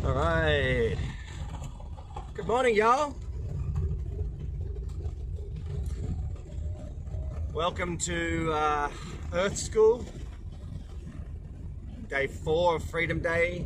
All right. Good morning, y'all. Welcome to Earth School, day 4 of Freedom Day.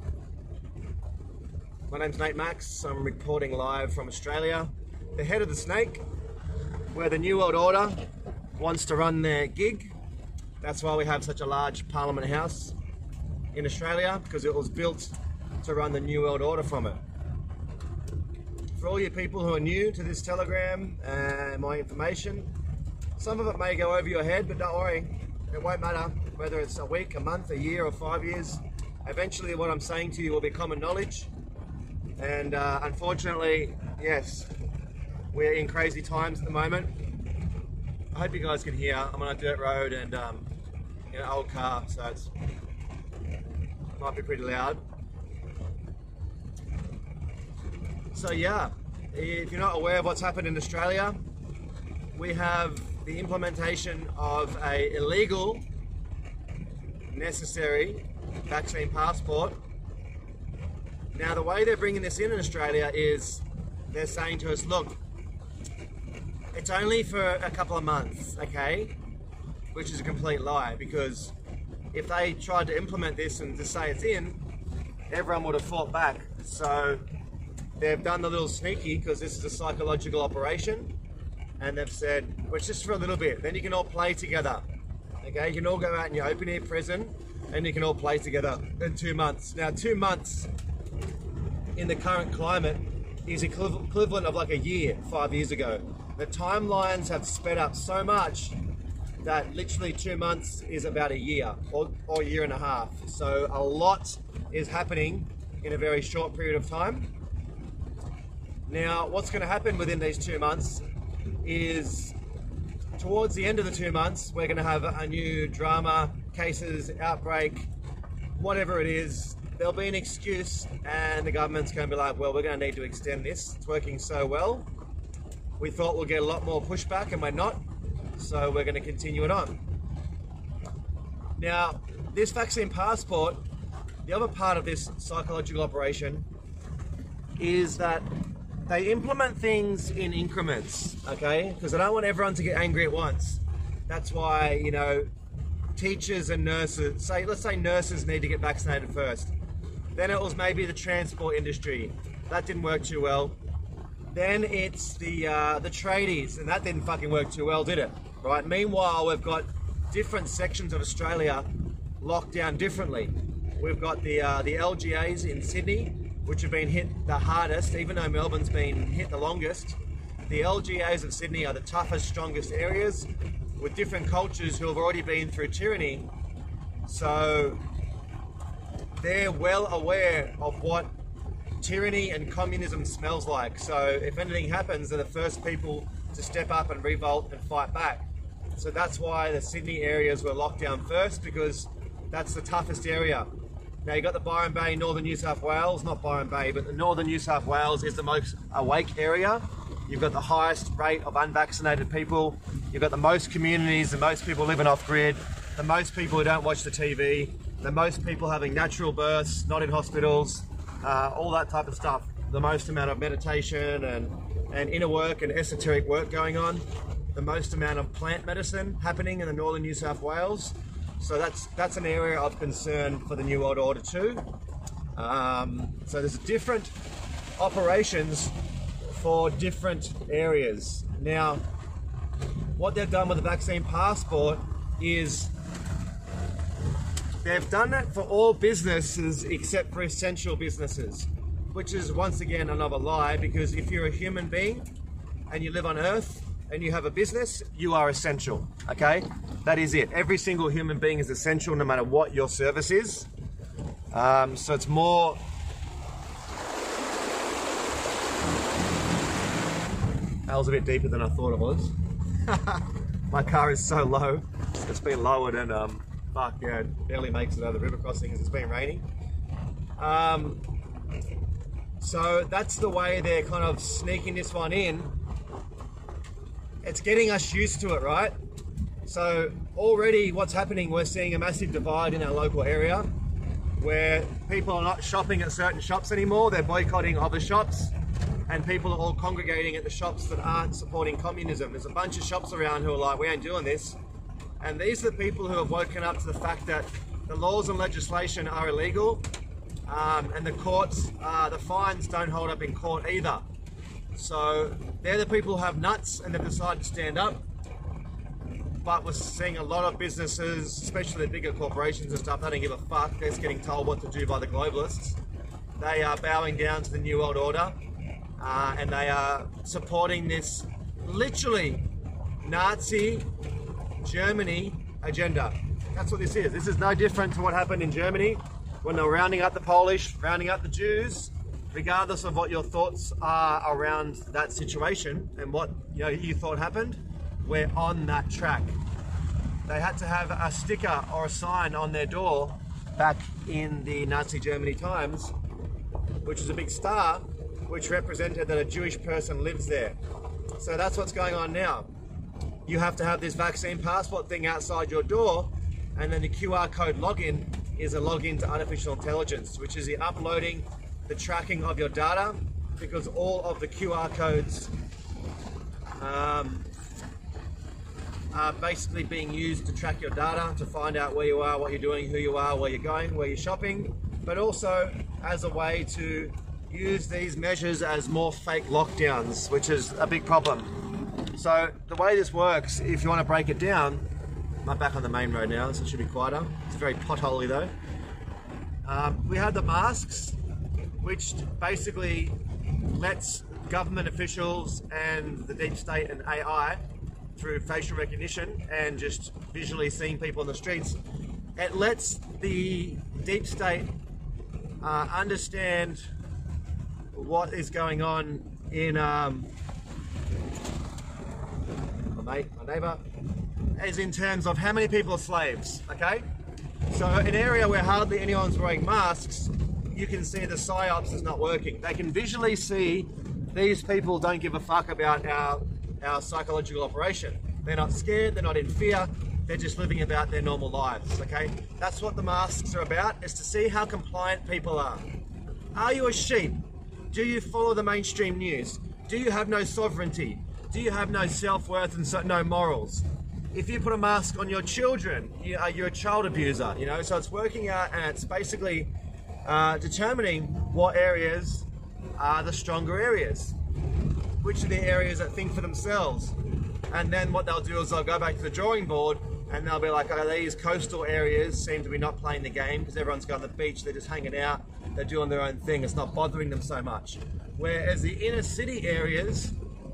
My name's Nate Max. I'm reporting live from Australia, the head of the snake, where the New World Order wants to run their gig. That's why we have such a large Parliament House in Australia, because it was built to run the New World Order from it. For all you people who are new to this Telegram and my information, some of it may go over your head, but don't worry, it won't matter whether it's a week, a month, a year, or 5 years. Eventually what I'm saying to you will be common knowledge. And unfortunately, yes, we're in crazy times at the moment. I hope you guys can hear. I'm on a dirt road and in an old car, so it might be pretty loud. So yeah, if you're not aware of what's happened in Australia, we have the implementation of a illegal, necessary vaccine passport. Now the way they're bringing this in Australia is they're saying to us, look, it's only for a couple of months, okay? Which is a complete lie, because if they tried to implement this and to say it's in, everyone would have fought back. So they've done the little sneaky, because this is a psychological operation, and they've said, well, it's just for a little bit, then you can all play together. Okay, you can all go out in your open air prison and you can all play together in 2 months. Now 2 months in the current climate is equivalent of like a year, 5 years ago. The timelines have sped up so much that literally 2 months is about a year or a year and a half. So a lot is happening in a very short period of time. Now, what's going to happen within these 2 months is towards the end of the 2 months, we're going to have a new drama, cases, outbreak, whatever it is. There'll be an excuse and the government's going to be like, well, we're going to need to extend this. It's working so well. We thought we'll get a lot more pushback and we're not. So we're going to continue it on. Now, this vaccine passport, the other part of this psychological operation is that they implement things in increments, okay? Because they don't want everyone to get angry at once. That's why, you know, teachers and nurses, let's say nurses need to get vaccinated first. Then it was maybe the transport industry. That didn't work too well. Then it's the tradies, and that didn't fucking work too well, did it? Right? Meanwhile, we've got different sections of Australia locked down differently. We've got the LGAs in Sydney, which have been hit the hardest, even though Melbourne's been hit the longest. The LGAs of Sydney are the toughest, strongest areas, with different cultures who have already been through tyranny. So they're well aware of what tyranny and communism smells like. So if anything happens, they're the first people to step up and revolt and fight back. So that's why the Sydney areas were locked down first, because that's the toughest area. Now you've got the Byron Bay, northern New South Wales, not Byron Bay, but the northern New South Wales is the most awake area. You've got the highest rate of unvaccinated people. You've got the most communities, the most people living off grid, the most people who don't watch the TV, the most people having natural births, not in hospitals, all that type of stuff. The most amount of meditation and inner work and esoteric work going on. The most amount of plant medicine happening in the northern New South Wales. So that's an area of concern for the New World Order too. So there's different operations for different areas. Now, what they've done with the vaccine passport is they've done it for all businesses except for essential businesses, which is once again another lie, because if you're a human being and you live on Earth and you have a business, you are essential, okay? That is it. Every single human being is essential no matter what your service is. So it's more... That was a bit deeper than I thought it was. My car is so low. It's been lowered and fuck yeah, it barely makes it over the river crossing as it's been raining. So that's the way they're kind of sneaking this one in. It's getting us used to it, right? So already what's happening, we're seeing a massive divide in our local area. where people are not shopping at certain shops anymore. They're boycotting other shops, and people are all congregating at the shops that aren't supporting communism. There's a bunch of shops around who are like, we ain't doing this. And these are the people who have woken up to the fact that the laws and legislation are illegal, and the courts, the fines don't hold up in court either. So they're the people who have nuts and they've decided to stand up. But we're seeing a lot of businesses, especially the bigger corporations and stuff, they don't give a fuck. They're just getting told what to do by the globalists. They are bowing down to the New World Order, and they are supporting this literally Nazi Germany agenda. That's what this is. This is no different to what happened in Germany when they were rounding up the Polish, rounding up the Jews. Regardless of what your thoughts are around that situation and what you thought happened, we're on that track. They had to have a sticker or a sign on their door back in the Nazi Germany times, which was a big star, which represented that a Jewish person lives there. So that's what's going on now. You have to have this vaccine passport thing outside your door, and then the QR code login is a login to artificial intelligence, which is the uploading, the tracking of your data, because all of the QR codes are basically being used to track your data, to find out where you are, what you're doing, who you are, where you're going, where you're shopping, but also as a way to use these measures as more fake lockdowns, which is a big problem. So the way this works, if you want to break it down, I'm back on the main road now, so it should be quieter. It's very potholy though. We have the masks, which basically lets government officials and the deep state and AI, through facial recognition and just visually seeing people on the streets, it lets the deep state understand what is going on in my neighbour, as in terms of how many people are slaves, okay? So an area where hardly anyone's wearing masks, you can see the PSYOPs is not working. They can visually see these people don't give a fuck about our psychological operation. They're not scared, they're not in fear, they're just living about their normal lives, okay? That's what the masks are about, is to see how compliant people are. Are you a sheep? Do you follow the mainstream news? Do you have no sovereignty? Do you have no self-worth and no morals? If you put a mask on your children, you're a child abuser, So it's working out, and it's basically determining what areas are the stronger areas, which are the areas that think for themselves. And then what they'll do is they'll go back to the drawing board and they'll be like, oh, these coastal areas seem to be not playing the game because everyone's going to the beach, they're just hanging out, they're doing their own thing, it's not bothering them so much. Whereas the inner city areas,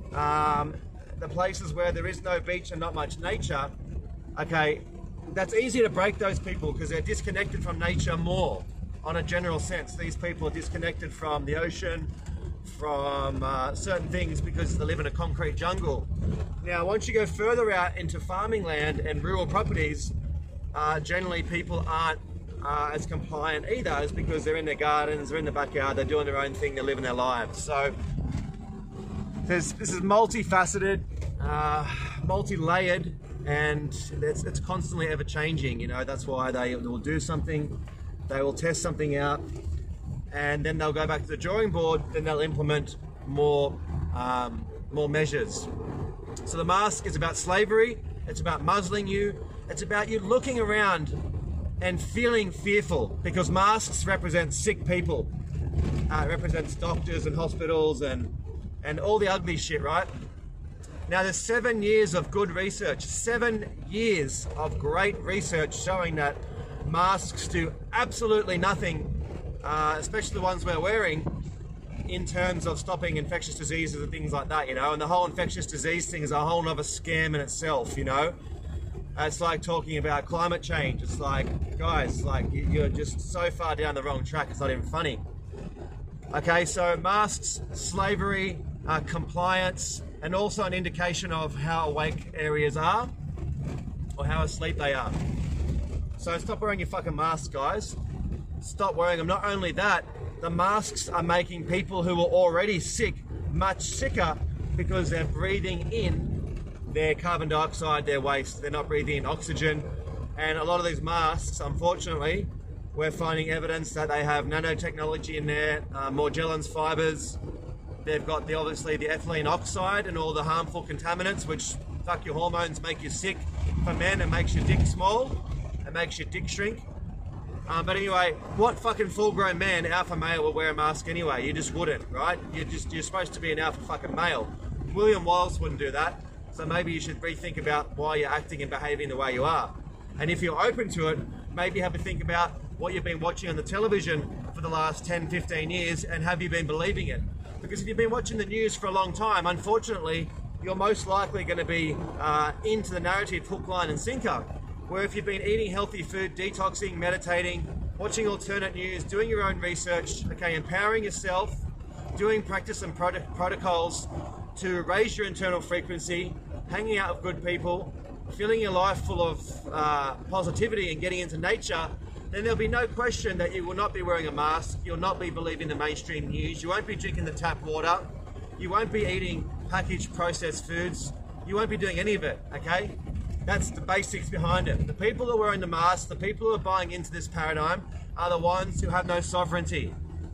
the places where there is no beach and not much nature, okay, that's easy to break those people because they're disconnected from nature more on a general sense. These people are disconnected from the ocean, from certain things because they live in a concrete jungle. Now, once you go further out into farming land and rural properties, generally people aren't as compliant either, is because they're in their gardens, they're in the backyard, they're doing their own thing, they're living their lives. So this is multifaceted, multi-layered, and it's constantly ever changing. That's why they will do something, they will test something out, and then they'll go back to the drawing board, then they'll implement more measures. So the mask is about slavery, it's about muzzling you, it's about you looking around and feeling fearful, because masks represent sick people. It represents doctors and hospitals and all the ugly shit, right? Now there's 7 years of good research, 7 years of great research showing that masks do absolutely nothing, especially the ones we're wearing, in terms of stopping infectious diseases and things like that, and the whole infectious disease thing is a whole nother scam in itself, It's like talking about climate change. It's like, guys, you're just so far down the wrong track, it's not even funny. Okay, so masks, slavery, compliance, and also an indication of how awake areas are or how asleep they are. So stop wearing your fucking masks, guys. Stop wearing them. Not only that, the masks are making people who are already sick much sicker because they're breathing in their carbon dioxide, their waste. They're not breathing in oxygen. And a lot of these masks, unfortunately, We're finding evidence that they have nanotechnology in there, Morgellons fibers. They've got obviously the ethylene oxide and all the harmful contaminants, which fuck your hormones, make you sick for men and makes your dick small and makes your dick shrink. But anyway, what fucking full-grown man, alpha male, will wear a mask anyway? You just wouldn't, right? You're supposed to be an alpha fucking male. William Wallace wouldn't do that. So maybe you should rethink about why you're acting and behaving the way you are. And if you're open to it, maybe have a think about what you've been watching on the television for the last 10, 15 years, and have you been believing it? Because if you've been watching the news for a long time, unfortunately, you're most likely going to be into the narrative hook, line and sinker. Where if you've been eating healthy food, detoxing, meditating, watching alternate news, doing your own research, okay, empowering yourself, doing practice and protocols to raise your internal frequency, hanging out with good people, filling your life full of positivity and getting into nature, then there'll be no question that you will not be wearing a mask, you'll not be believing the mainstream news, you won't be drinking the tap water, you won't be eating packaged processed foods, you won't be doing any of it, okay? That's the basics behind it. The people who are wearing the mask, the people who are buying into this paradigm are the ones who have no sovereignty.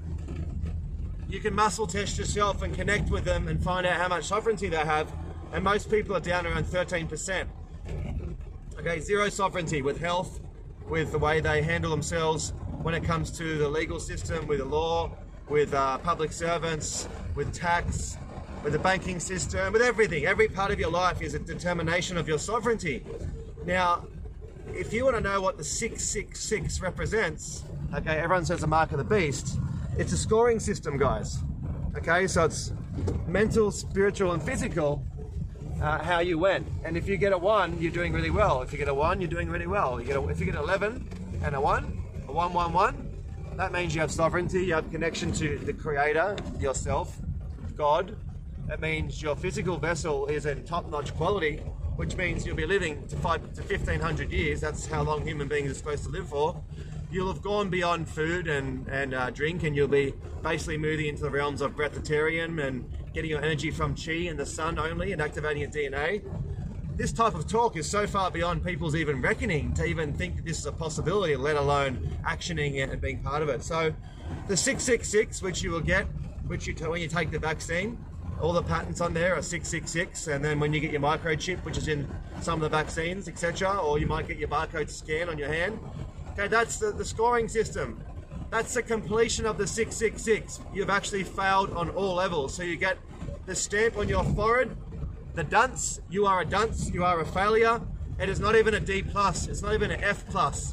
You can muscle test yourself and connect with them and find out how much sovereignty they have, and most people are down around 13%. Okay, zero sovereignty with health, with the way they handle themselves when it comes to the legal system, with the law, with public servants, with tax, with the banking system, with everything. Every part of your life is a determination of your sovereignty. Now, if you want to know what the 666 represents, okay, everyone says the mark of the beast. It's a scoring system, guys. Okay, so it's mental, spiritual, and physical, how you went. And if you get a 1, you're doing really well. If you get a 1, you're doing really well. If you get 11 and a 1, a 1, 1, 1, that means you have sovereignty, you have connection to the Creator, yourself, God. That means your physical vessel is in top-notch quality, which means you'll be living to 1,500 years. That's how long human beings are supposed to live for. You'll have gone beyond food and drink, and you'll be basically moving into the realms of breatharian and getting your energy from chi and the sun only and activating your DNA. This type of talk is so far beyond people's even reckoning to even think that this is a possibility, let alone actioning it and being part of it. So the 666, which you will get, when you take the vaccine, all the patents on there are 666, and then when you get your microchip, which is in some of the vaccines, etc., or you might get your barcode scan on your hand. Okay, that's the scoring system. That's the completion of the 666. You've actually failed on all levels. So you get the stamp on your forehead, the dunce, you are a dunce, you are a failure. It is not even a D+, it's not even an F+.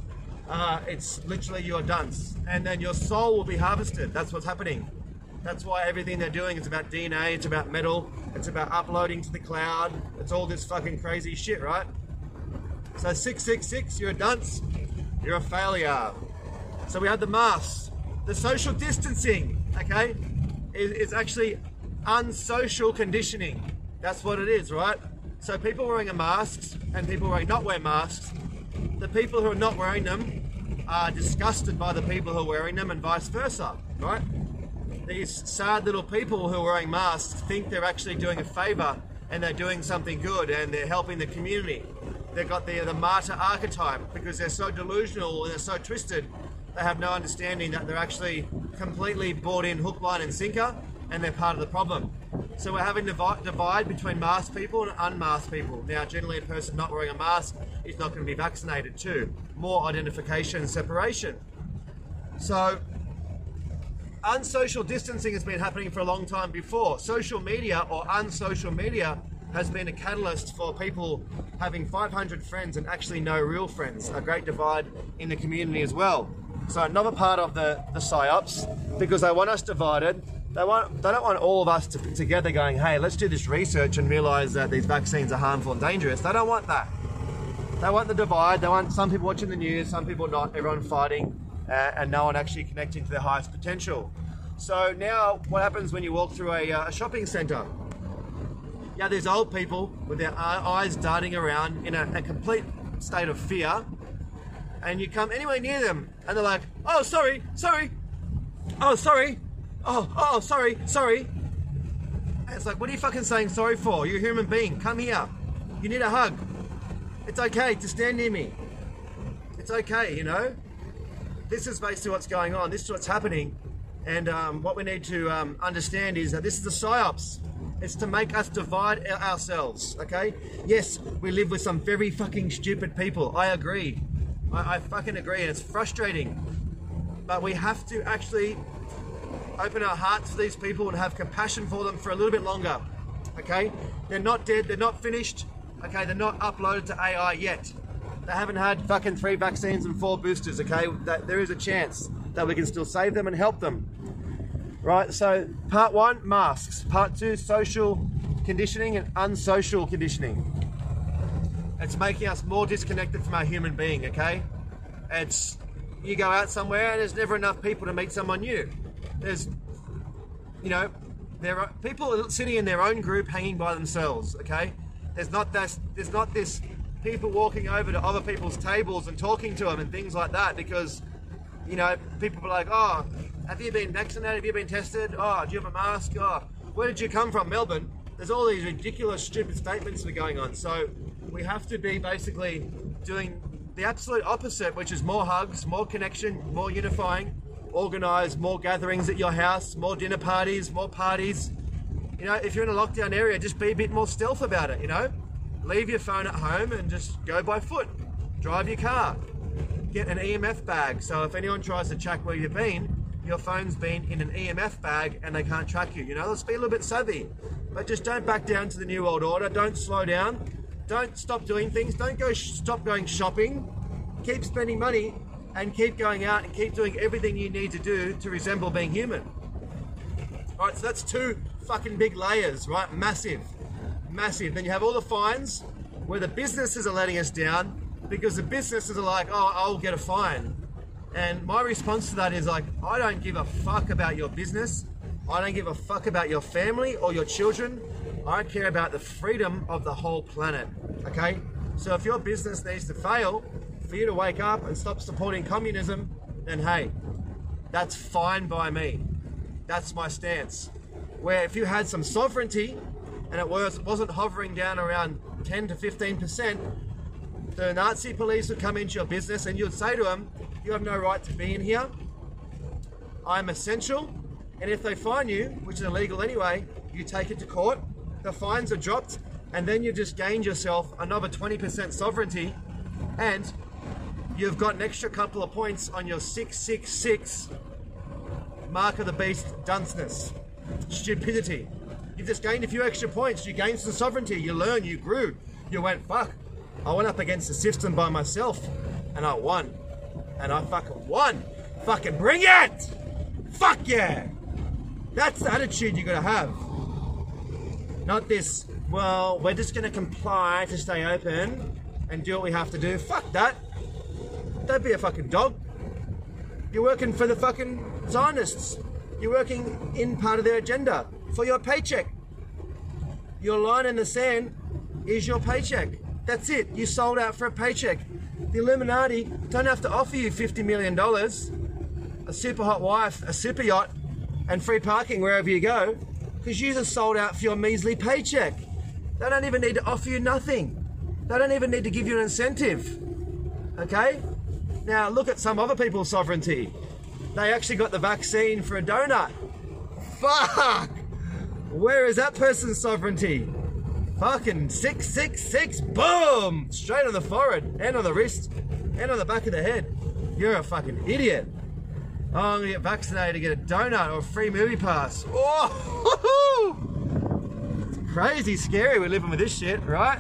It's literally you're dunce. And then your soul will be harvested. That's what's happening. That's why everything they're doing is about DNA, it's about metal, it's about uploading to the cloud, it's all this fucking crazy shit, right? So 666, you're a dunce, you're a failure. So we have the masks. The social distancing, okay, is actually unsocial conditioning. That's what it is, right? So people wearing a masks and people not wearing masks, the people who are not wearing them are disgusted by the people who are wearing them and vice versa, right? These sad little people who are wearing masks think they're actually doing a favor and they're doing something good and they're helping the community. They've got the martyr archetype because they're so delusional and they're so twisted. They have no understanding that they're actually completely bought in hook, line and sinker, and they're part of the problem. So we're having a divide between masked people and unmasked people. Now, generally a person not wearing a mask is not going to be vaccinated too. More identification and separation. So unsocial distancing has been happening for a long time before. Social media or unsocial media has been a catalyst for people having 500 friends and actually no real friends. A great divide in the community as well. So another part of the PSYOPs, because they want us divided, they don't want all of us together going, hey, let's do this research and realize that these vaccines are harmful and dangerous. They don't want that. They want the divide. They want some people watching the news, some people not, everyone fighting, and no one actually connecting to their highest potential. So now what happens when you walk through a shopping center? Yeah, there's old people with their eyes darting around in a complete state of fear, and you come anywhere near them and they're like, oh, sorry, oh, sorry, oh, sorry. And it's like, what are you fucking saying sorry for? You're a human being, come here. You need a hug. It's okay to stand near me. It's okay, you know? this is basically what's going on. This is what's happening. And what we need to understand is that this is the psyops. It's to make us divide ourselves, okay? Yes, we live with some very fucking stupid people. I agree. I fucking agree, and it's frustrating. But we have to actually open our hearts to these people and have compassion for them for a little bit longer, okay? They're not dead, they're not finished, okay? They're not uploaded to AI yet. They haven't had fucking 3 vaccines and 4 boosters, okay? There is a chance that we can still save them and help them. Right, so part 1, masks. Part 2, social conditioning and unsocial conditioning. It's making us more disconnected from our human being, okay? It's, you go out somewhere and there's never enough people to meet someone new. There's, you know, there are people sitting in their own group hanging by themselves, okay? There's not this people walking over to other people's tables and talking to them and things like that, because, you know, people are like, oh, have you been vaccinated? Have you been tested? Oh, do you have a mask? Oh, where did you come from? Melbourne. There's all these ridiculous, stupid statements that are going on. So we have to be basically doing the absolute opposite, which is more hugs, more connection, more unifying, organise more gatherings at your house, more dinner parties, more parties. You know, if you're in a lockdown area, just be a bit more stealth about it, you know? Leave your phone at home and just go by foot. Drive your car. Get an EMF bag. So if anyone tries to track where you've been, your phone's been in an EMF bag and they can't track you. You know, let's be a little bit savvy. But just don't back down to the New World Order. Don't slow down. Don't stop doing things. Don't stop going shopping. Keep spending money and keep going out and keep doing everything you need to do to resemble being human. All right, so that's 2 fucking big layers, right? Massive. Then you have all the fines where the businesses are letting us down because the businesses are like, oh, I'll get a fine. And my response to that is like, I don't give a fuck about your business. I don't give a fuck about your family or your children. I care about the freedom of the whole planet, okay? So if your business needs to fail for you to wake up and stop supporting communism, then hey, that's fine by me. That's my stance. Where if you had some sovereignty and it wasn't hovering down around 10 to 15%, the Nazi police would come into your business and you'd say to them, you have no right to be in here. I'm essential. And if they fine you, which is illegal anyway, you take it to court, the fines are dropped, and then you've just gained yourself another 20% sovereignty, and you've got an extra couple of points on your 666 mark of the beast dunceness, stupidity. You've just gained a few extra points. You gained some sovereignty. You learned, you grew. You went, fuck, I went up against the system by myself, and I won. And I fucking won. Fucking bring it! Fuck yeah! That's the attitude you gotta have. Not this, well, we're just gonna comply to stay open and do what we have to do. Fuck that. Don't be a fucking dog. You're working for the fucking Zionists. You're working in part of their agenda for your paycheck. Your line in the sand is your paycheck. That's it. You sold out for a paycheck. The Illuminati don't have to offer you $50 million, a super hot wife, a super yacht, and free parking wherever you go, because you just sold out for your measly paycheck. They don't even need to offer you nothing. They don't even need to give you an incentive. Okay? Now look at some other people's sovereignty. They actually got the vaccine for a donut. Fuck! Where is that person's sovereignty? Fucking 666, boom! Straight on the forehead, and on the wrist, and on the back of the head. You're a fucking idiot. Oh, I'm gonna get vaccinated to get a donut or a free movie pass. Oh, it's crazy scary we're living with this shit, right?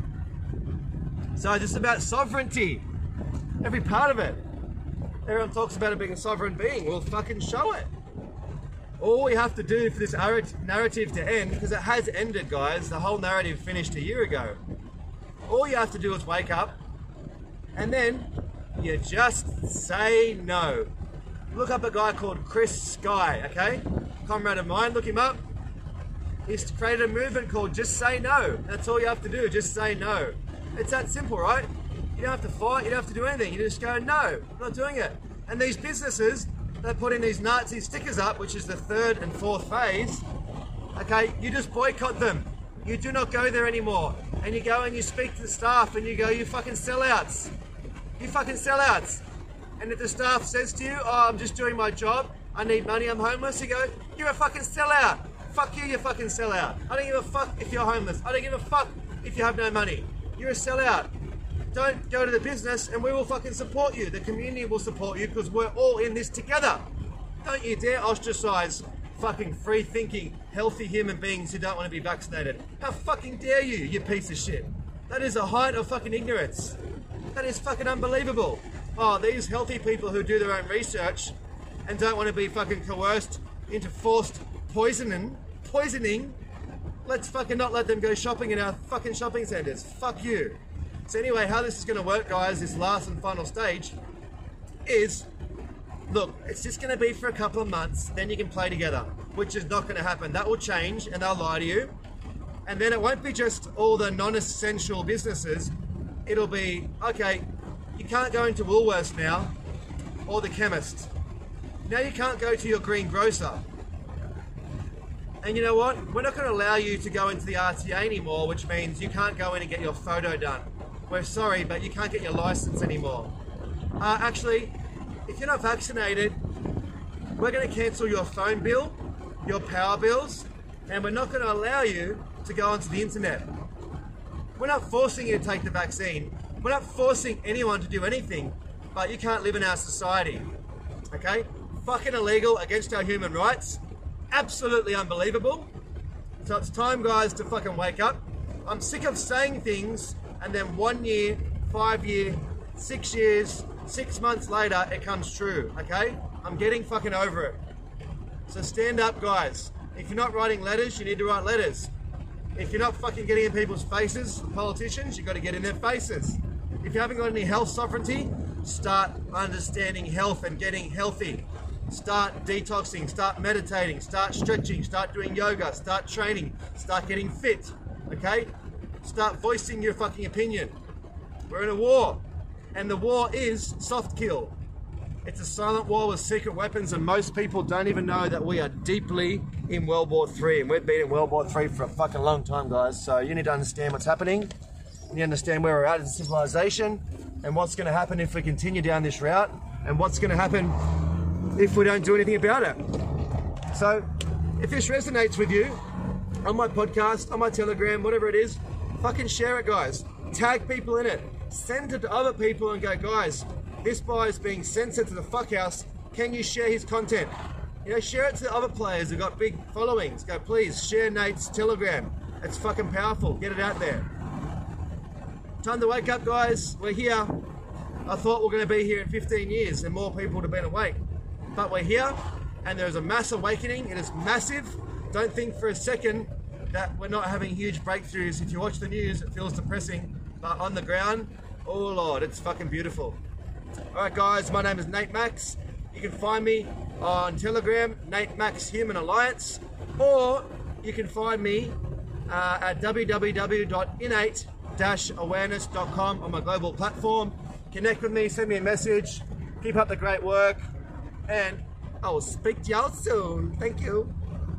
So just about sovereignty. Every part of it. Everyone talks about it being a sovereign being. We'll fucking show it. All we have to do for this narrative to end, because it has ended, guys. The whole narrative finished a year ago. All you have to do is wake up, and then you just say no. Look up a guy called Chris Sky, okay? Comrade of mine, look him up. He's created a movement called Just Say No. That's all you have to do, just say no. It's that simple, right? You don't have to fight, you don't have to do anything. You just go, no, I'm not doing it. And these businesses, they put in these Nazi stickers up, which is the 3rd and 4th phase. Okay, you just boycott them. You do not go there anymore. And you go and you speak to the staff and you go, you fucking sellouts. You fucking sellouts. And if the staff says to you, oh, I'm just doing my job, I need money, I'm homeless, you go, you're a fucking sellout. Fuck you, you fucking sellout. I don't give a fuck if you're homeless. I don't give a fuck if you have no money. You're a sellout. Don't go to the business and we will fucking support you. The community will support you because we're all in this together. Don't you dare ostracize fucking free-thinking, healthy human beings who don't want to be vaccinated. How fucking dare you, you piece of shit. That is a height of fucking ignorance. That is fucking unbelievable. Oh, these healthy people who do their own research and don't want to be fucking coerced into forced poisoning, let's fucking not let them go shopping in our fucking shopping centres. Fuck you. So anyway, how this is going to work, guys, this last and final stage is, look, it's just going to be for a couple of months, then you can play together, which is not going to happen. That will change and they'll lie to you. And then it won't be just all the non-essential businesses. It'll be, okay, you can't go into Woolworths now, or the chemist. Now you can't go to your greengrocer. And you know what? We're not going to allow you to go into the RTA anymore, which means you can't go in and get your photo done. We're sorry, but you can't get your license anymore. Actually, if you're not vaccinated, we're going to cancel your phone bill, your power bills, and we're not going to allow you to go onto the internet. We're not forcing you to take the vaccine. We're not forcing anyone to do anything, but you can't live in our society. Okay? Fucking illegal, against our human rights. Absolutely unbelievable. So it's time, guys, to fucking wake up. I'm sick of saying things and then 1 year, 5 years, 6 years, 6 months later, it comes true, okay? I'm getting fucking over it. So stand up, guys. If you're not writing letters, you need to write letters. If you're not fucking getting in people's faces, politicians, you've got to get in their faces. If you haven't got any health sovereignty, start understanding health and getting healthy. Start detoxing, start meditating, start stretching, start doing yoga, start training, start getting fit, okay? Start voicing your fucking opinion. We're in a war, and the war is soft kill. It's a silent war with secret weapons, and most people don't even know that we are deeply in World War III, and we've been in World War III for a fucking long time, guys. So you need to understand what's happening. You need to understand where we're at as a civilization, and what's going to happen if we continue down this route, and what's going to happen if we don't do anything about it. So if this resonates with you, on my podcast, on my Telegram, whatever it is, fucking share it, guys. Tag people in it. Send it to other people and go, guys, this guy is being censored to the fuckhouse. Can you share his content? You know, share it to the other players who've got big followings. Go, please, share Nate's Telegram. It's fucking powerful. Get it out there. Time to wake up, guys. We're here. I thought we're going to be here in 15 years and more people would have been awake. But we're here, and there's a mass awakening. It is massive. Don't think for a second that we're not having huge breakthroughs. If you watch the news, it feels depressing. But on the ground, oh Lord, it's fucking beautiful. All right, guys, my name is Nate Max. You can find me on Telegram, Nate Max Human Alliance, or you can find me at www.innate-awareness.com on my global platform. Connect with me, send me a message. Keep up the great work, and I will speak to y'all soon. Thank you.